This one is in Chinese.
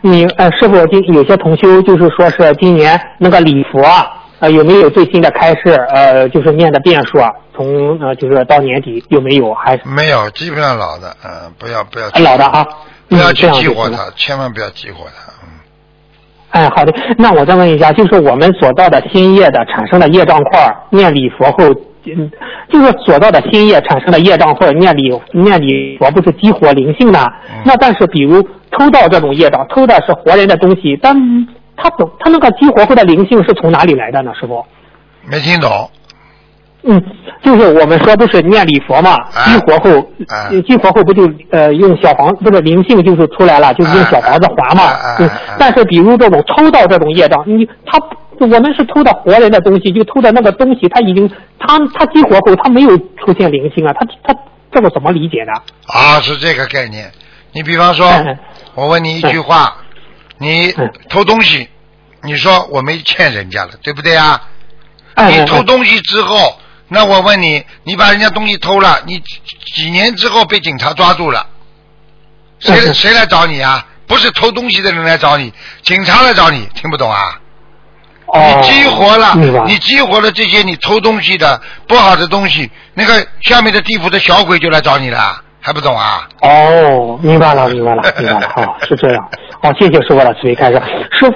师傅有些同修就是说是今年那个礼佛有没有最新的开示？就是念的遍数从就是到年底有没有？还是没有，基本上老的，不要老的啊， 不要去激活它，千万不要激活它。 好的，那我再问一下，就是我们所造的新业的产生的业障块，念礼佛后，就是所造的新业产生的业障块，念礼佛不是激活灵性的？那但是比如偷盗这种业障，偷的是活人的东西，但他那个激活后的灵性是从哪里来的呢？师傅？ 没听懂。 就是我们说不是念礼佛嘛，激活后不就用小房不是灵性就是出来了，就是用小房子还嘛。但是比如这种偷盗这种业障，我们是偷的活人的东西，就偷的那个东西，他已经他激活后他没有出现灵性啊，他这个怎么理解呢？ 是这个概念。你比方说，我问你一句话，你偷东西，你说我没欠人家了，对不对啊？你偷东西之后，那我问你，你把人家东西偷了，你几年之后被警察抓住了，谁来找你啊？不是偷东西的人来找你，警察来找你，听不懂啊？你激活了这些你偷东西的不好的东西，那个下面的地府的小鬼就来找你了，还不懂啊？ 明白了，好，是这样。好，谢谢师傅的慈悲开示。师傅